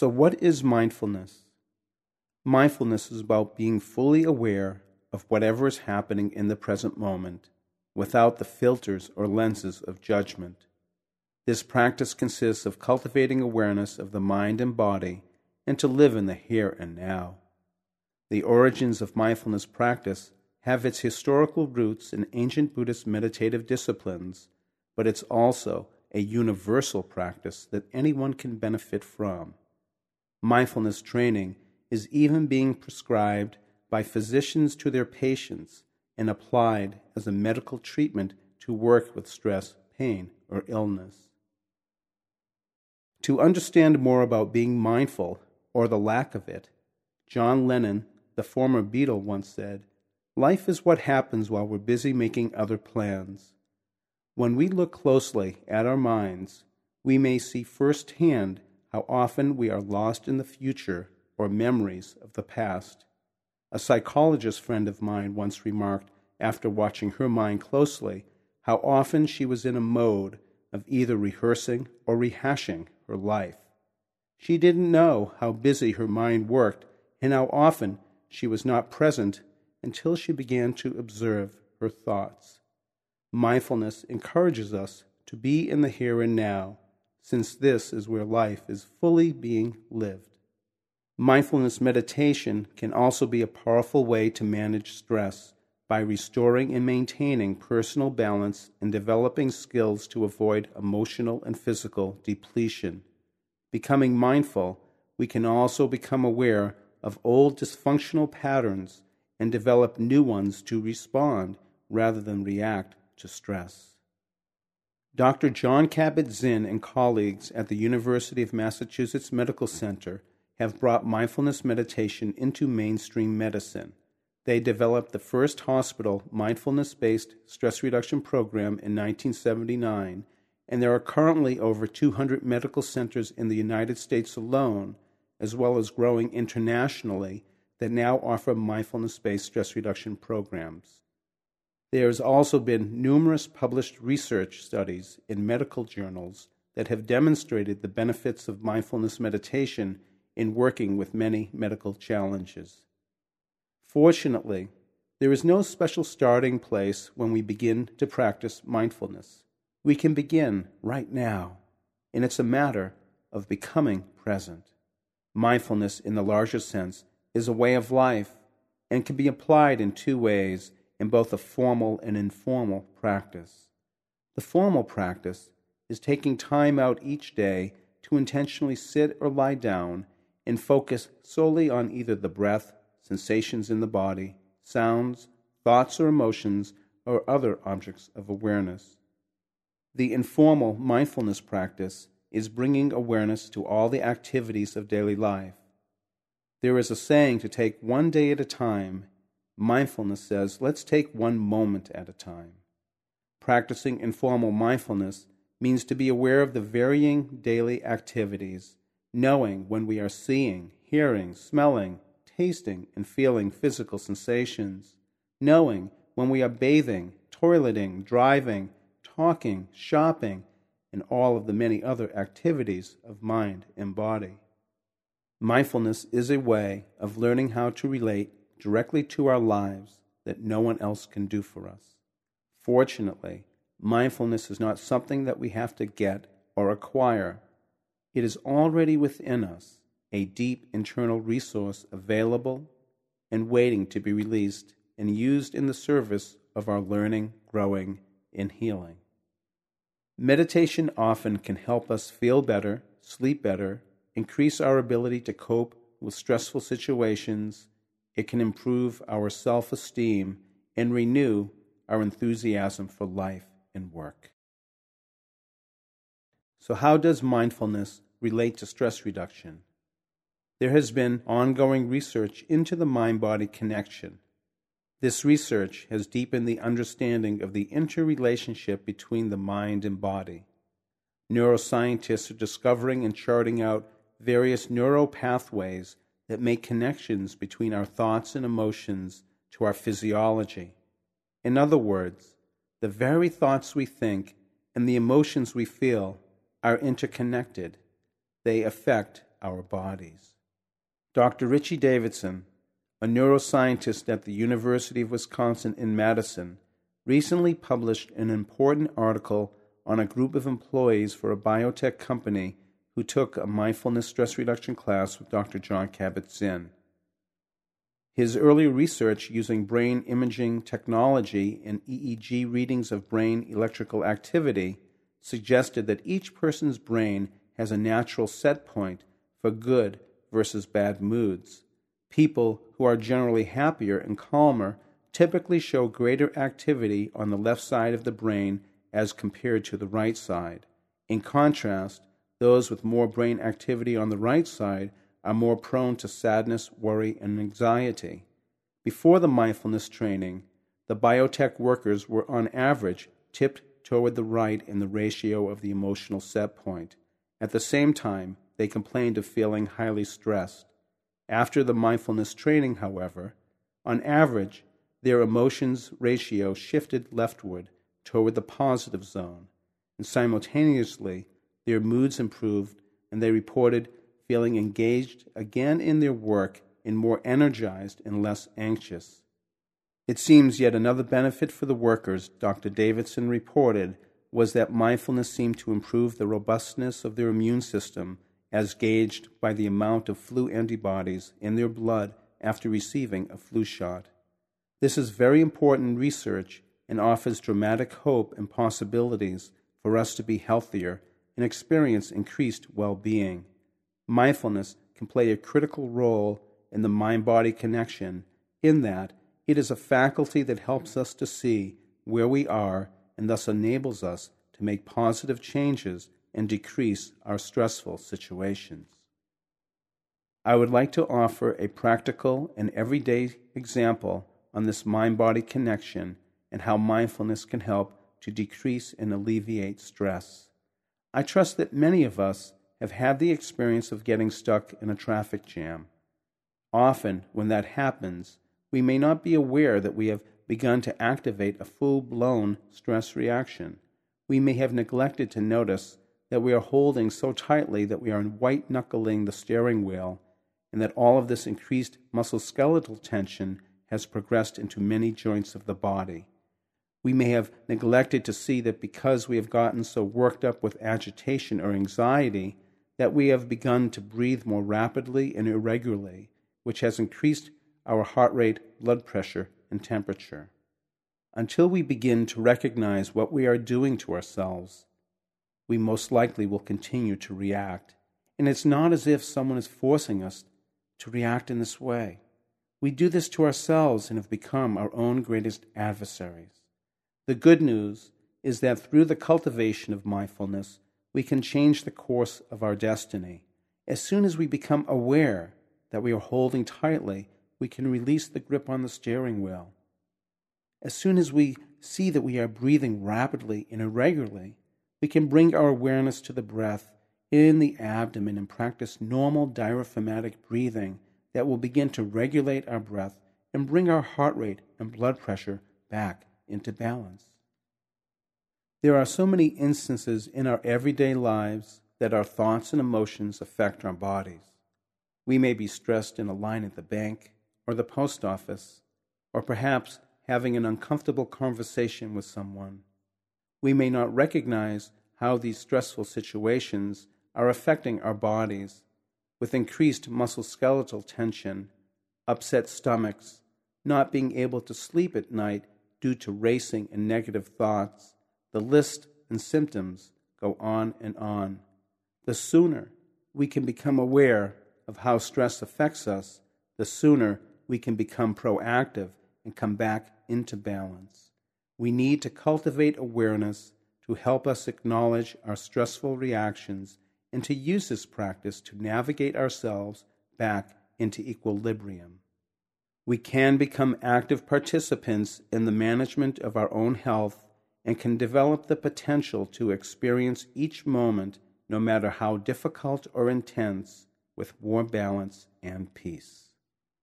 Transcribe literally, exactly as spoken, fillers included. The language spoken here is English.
So what is mindfulness? Mindfulness is about being fully aware of whatever is happening in the present moment, without the filters or lenses of judgment. This practice consists of cultivating awareness of the mind and body and to live in the here and now. The origins of mindfulness practice have its historical roots in ancient Buddhist meditative disciplines, but it's also a universal practice that anyone can benefit from. Mindfulness training is even being prescribed by physicians to their patients and applied as a medical treatment to work with stress, pain, or illness. To understand more about being mindful, or the lack of it, John Lennon, the former Beatle, once said, "Life is what happens while we're busy making other plans." When we look closely at our minds, we may see firsthand how often we are lost in the future or memories of the past. A psychologist friend of mine once remarked, after watching her mind closely, how often she was in a mode of either rehearsing or rehashing her life. She didn't know how busy her mind worked and how often she was not present until she began to observe her thoughts. Mindfulness encourages us to be in the here and now, since this is where life is fully being lived. Mindfulness meditation can also be a powerful way to manage stress by restoring and maintaining personal balance and developing skills to avoid emotional and physical depletion. Becoming mindful, we can also become aware of old dysfunctional patterns and develop new ones to respond rather than react to stress. Doctor Jon Kabat-Zinn and colleagues at the University of Massachusetts Medical Center have brought mindfulness meditation into mainstream medicine. They developed the first hospital mindfulness-based stress reduction program in nineteen seventy-nine, and there are currently over two hundred medical centers in the United States alone, as well as growing internationally, that now offer mindfulness-based stress reduction programs. There has also been numerous published research studies in medical journals that have demonstrated the benefits of mindfulness meditation in working with many medical challenges. Fortunately, there is no special starting place when we begin to practice mindfulness. We can begin right now, and it's a matter of becoming present. Mindfulness, in the larger sense, is a way of life and can be applied in two ways in both a formal and informal practice. The formal practice is taking time out each day to intentionally sit or lie down and focus solely on either the breath, sensations in the body, sounds, thoughts or emotions, or other objects of awareness. The informal mindfulness practice is bringing awareness to all the activities of daily life. There is a saying to take one day at a time. Mindfulness says, let's take one moment at a time. Practicing informal mindfulness means to be aware of the varying daily activities, knowing when we are seeing, hearing, smelling, tasting, and feeling physical sensations, knowing when we are bathing, toileting, driving, talking, shopping, and all of the many other activities of mind and body. Mindfulness is a way of learning how to relate directly to our lives that no one else can do for us. Fortunately, mindfulness is not something that we have to get or acquire. It is already within us, a deep internal resource available and waiting to be released and used in the service of our learning, growing, and healing. Meditation often can help us feel better, sleep better, increase our ability to cope with stressful situations. It can improve our self-esteem and renew our enthusiasm for life and work. So how does mindfulness relate to stress reduction? There has been ongoing research into the mind-body connection. This research has deepened the understanding of the interrelationship between the mind and body. Neuroscientists are discovering and charting out various neural pathways that make connections between our thoughts and emotions to our physiology. In other words, the very thoughts we think and the emotions we feel are interconnected. They affect our bodies. Doctor Richie Davidson, a neuroscientist at the University of Wisconsin in Madison, recently published an important article on a group of employees for a biotech company who took a mindfulness stress reduction class with Doctor Jon Kabat-Zinn. His early research using brain imaging technology and E E G readings of brain electrical activity suggested that each person's brain has a natural set point for good versus bad moods. People who are generally happier and calmer typically show greater activity on the left side of the brain as compared to the right side. In contrast, those with more brain activity on the right side are more prone to sadness, worry, and anxiety. Before the mindfulness training, the biotech workers were on average tipped toward the right in the ratio of the emotional set point. At the same time, they complained of feeling highly stressed. After the mindfulness training, however, on average, their emotions ratio shifted leftward toward the positive zone, and simultaneously, their moods improved and they reported feeling engaged again in their work and more energized and less anxious. It seems yet another benefit for the workers, Doctor Davidson reported, was that mindfulness seemed to improve the robustness of their immune system as gauged by the amount of flu antibodies in their blood after receiving a flu shot. This is very important research and offers dramatic hope and possibilities for us to be healthier and experience increased well-being. Mindfulness can play a critical role in the mind-body connection in that it is a faculty that helps us to see where we are and thus enables us to make positive changes and decrease our stressful situations. I would like to offer a practical and everyday example on this mind-body connection and how mindfulness can help to decrease and alleviate stress. I trust that many of us have had the experience of getting stuck in a traffic jam. Often, when that happens, we may not be aware that we have begun to activate a full-blown stress reaction. We may have neglected to notice that we are holding so tightly that we are white-knuckling the steering wheel, and that all of this increased musculoskeletal tension has progressed into many joints of the body. We may have neglected to see that because we have gotten so worked up with agitation or anxiety that we have begun to breathe more rapidly and irregularly, which has increased our heart rate, blood pressure, and temperature. Until we begin to recognize what we are doing to ourselves, we most likely will continue to react. And it's not as if someone is forcing us to react in this way. We do this to ourselves and have become our own greatest adversaries. The good news is that through the cultivation of mindfulness, we can change the course of our destiny. As soon as we become aware that we are holding tightly, we can release the grip on the steering wheel. As soon as we see that we are breathing rapidly and irregularly, we can bring our awareness to the breath in the abdomen and practice normal diaphragmatic breathing that will begin to regulate our breath and bring our heart rate and blood pressure back into balance. There are so many instances in our everyday lives that our thoughts and emotions affect our bodies. We may be stressed in a line at the bank or the post office, or perhaps having an uncomfortable conversation with someone. We may not recognize how these stressful situations are affecting our bodies, with increased musculoskeletal tension, upset stomachs, not being able to sleep at night due to racing and negative thoughts. The list and symptoms go on and on. The sooner we can become aware of how stress affects us, the sooner we can become proactive and come back into balance. We need to cultivate awareness to help us acknowledge our stressful reactions and to use this practice to navigate ourselves back into equilibrium. We can become active participants in the management of our own health and can develop the potential to experience each moment, no matter how difficult or intense, with more balance and peace.